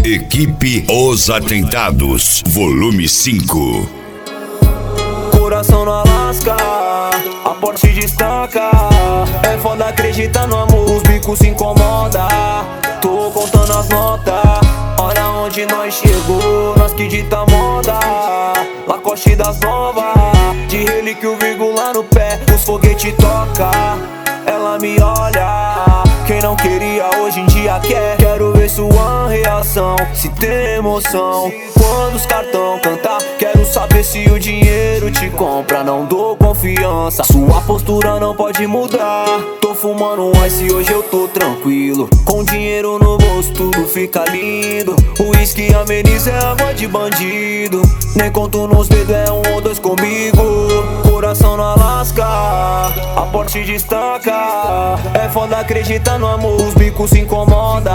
Equipe Os Atentados, volume 5. Coração no Alasca, a Porsche destaca. É foda acreditar no amor, os bicos se incomoda. Tô contando as notas, olha onde nós chegou. Nós que dita moda, Lacoste das novas. De relíquia o vírgula no pé, os foguete toca. Ela me olha, quem não queria hoje em dia quer. Quero ver sua reação, se tem emoção quando os cartão cantar. Quero saber se o dinheiro te compra, não dou confiança. Sua postura não pode mudar. Tô fumando um ice, hoje eu tô tranquilo. Com dinheiro no bolso tudo fica lindo. O uísque ameniza, é água de bandido. Nem conto nos dedos, é um ou dois comigo. Coração no Alasca, a Porsche destaca. É foda acreditar no amor, os bicos se incomoda.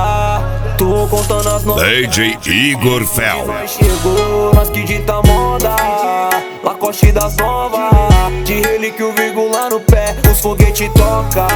Tô contando as notas. DJ Igor Fel. Nós chegou, nós que dita moda. Lacoste das novas. De relíquia o vírgula no pé, os foguete toca.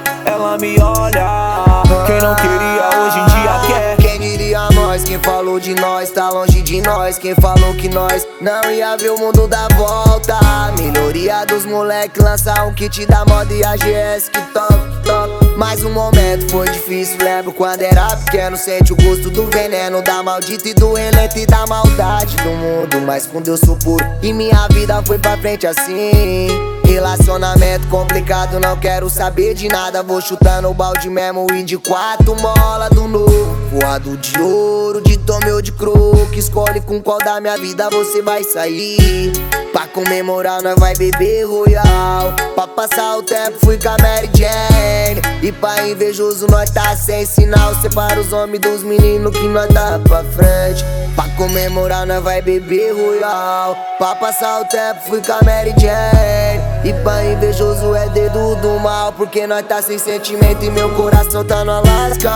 Ela me olha, quem não queria hoje em dia quer. Quem diria nós, quem falou de nós tá longe de nós. Quem falou que nós não ia ver o mundo dar volta. Melhoria dos moleque, lançar um kit da moda e a GS que toca. Mas um momento foi difícil, lembro quando era pequeno. Sente o gosto do veneno, da maldita e do relento e da maldade do mundo. Mas com Deus sou puro e minha vida foi pra frente assim. Relacionamento complicado, não quero saber de nada. Vou chutando o balde mesmo e de 4 mola do novo. Voado de ouro, de tome ou de croque. Escolhe com qual da minha vida você vai sair. Pra comemorar nós vai beber Royal. Pra passar o tempo fui com a Mary Jane. E pra invejoso nós tá sem sinal. Separa os homens dos meninos que nós tá pra frente. Pra comemorar nós vai beber Royal. Pra passar o tempo fui com a Mary Jane. E pra invejoso é dedo do mal, porque nós tá sem sentimento e meu coração tá no Alasca.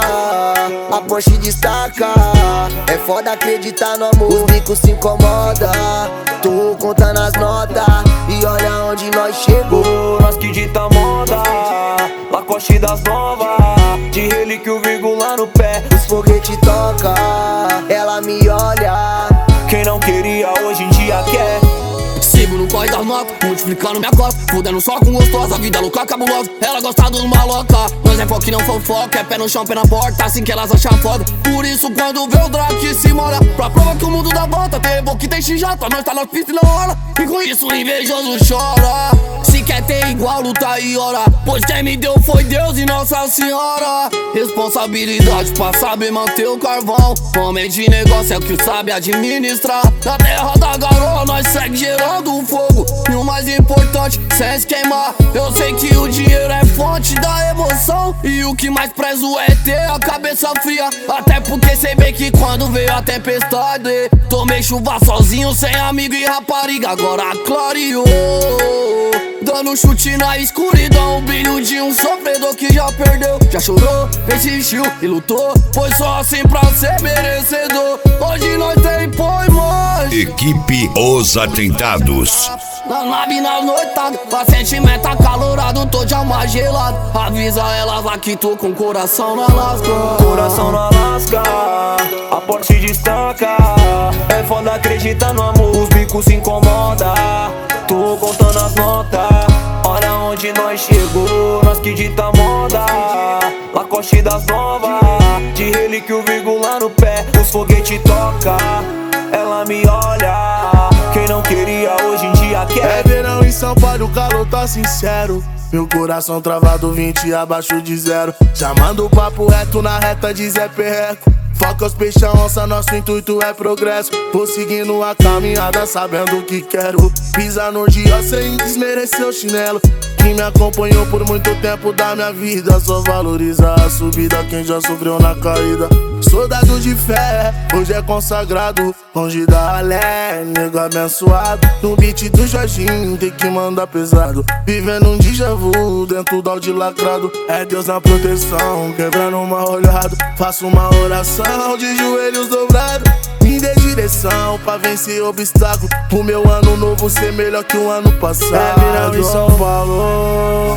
A Porsche destaca, é foda acreditar no amor, os bicos se incomoda. Tô contando as notas e olha onde nós chegou. Nós que dita moda, Lacoste das novas. De relíquia o vírgula no pé, os foguete toca. Ela me olha, quem não queria hoje em dia quer. Sigo no corre das notas, multiplicando minha costa. Fudendo só com gostosa, vida louca, cabulosa. Ela gosta dos maloca, nós é foco e não fofoca. É pé no chão, pé na porta, assim que elas acham foda. Por isso quando vê o Drake se mora, pra prova que o mundo dá volta. Tem boca que tem XJ, nós tá na pista e não rola. E com isso o invejoso chora. Se quer ter igual, luta e ora. Pois quem me deu foi Deus e Nossa Senhora. Responsabilidade pra saber manter o carvão. Homem de negócio é o que sabe administrar. Na terra da garoa nós segue gerando um fogo. E o mais importante, sem se queimar. Eu sei que o dinheiro é fonte da emoção. E o que mais prezo é ter a cabeça fria. Até porque sei bem que quando veio a tempestade, tomei chuva sozinho, sem amigo e rapariga. Agora clareou, dando chute na escuridão. O brilho de um sofredor que já perdeu. Já chorou, resistiu e lutou. Foi só assim pra ser merecedor. Hoje nós tem mais. Equipe Os Atentados. Na nave, na noitada, pra sentimento acalorado, tô de alma gelada. Avisa elas lá que tô com coração no Alasca. Coração no Alasca, a Porsche destaca. É foda acreditar no amor, os bicos se incomoda. Tô contando as notas, olha onde nós chegou. Nós que dita moda, Lacoste das novas. De relíquia o vírgula no pé, os foguete toca. Ela me olha, quem não queria hoje em dia quer. É verão em São Paulo, o calor tá sincero. Meu coração travado 20 abaixo de zero. Chamando o papo reto na reta de Zé Perreco. Foca os peixes, onça, nosso intuito é progresso. Vou seguindo a caminhada sabendo o que quero. Pisar no dia sem desmerecer o chinelo que me acompanhou por muito tempo da minha vida. Só valoriza a subida quem já sofreu na caída. Soldado de fé, hoje é consagrado. Longe da ralé, nego abençoado. No beat do Jorginho tem que mandar pesado. Vivendo um déjà vu dentro do áudio lacrado. É Deus na proteção, quebrando uma olhada. Faço uma oração de joelhos dobrados. Me dê direção pra vencer obstáculo. O meu ano novo ser melhor que o ano passado. É verão em São Paulo,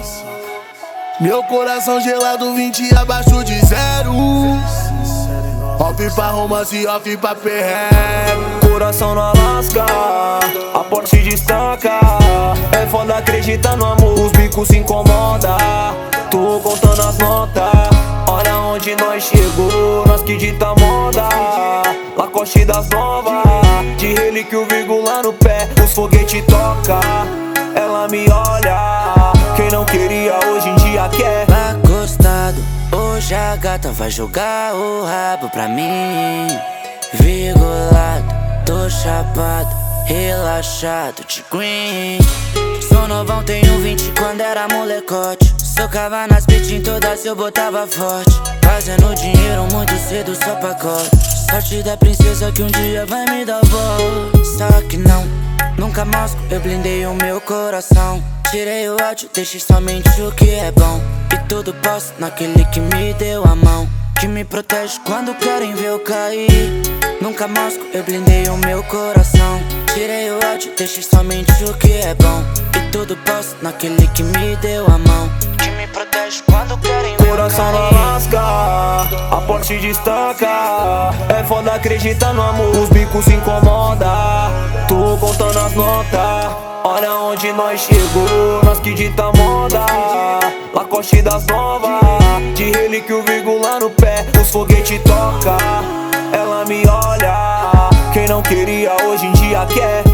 meu coração gelado 20 abaixo de zero. Off pra romance, off pra perreco. Coração no Alasca, a Porsche destaca. É foda acreditar no amor, os bicos se incomoda. Tô contando as notas, olha onde nós chegou. Nós que dita moda, Lacoste das novas. De relíquia o vírgula no pé, os foguete toca. Ela me olha, quem não queria hoje em dia quer. Acostado, hoje a gata vai jogar o rabo pra mim. Virgulado, tô chapado, relaxado de green. Sou novão, tenho 20 quando era molecote. Socava nas beats em todas eu botava forte. Fazendo dinheiro muito cedo, só pacote. Sorte da princesa que um dia vai me dar voz. Só que não, nunca mosco, eu blindei o meu coração. Tirei o ódio, deixei somente o que é bom. E tudo posso naquele que me deu a mão, que me protege quando querem ver eu cair. Nunca mosco, eu blindei o meu coração. Tirei o ódio, deixei somente o que é bom. E tudo posso naquele que me deu a mão, que me protege quando querem ver eu Coração no cair. Alasca, a Porsche destaca. É foda acreditar no amor, os bicos se incomoda. Tô contando as notas, olha onde nós chegou. Nós que dita moda, Lacoste das novas. De relíquia o vírgula no pé, os foguete toca. Ela me olha, quem não queria hoje em dia quer.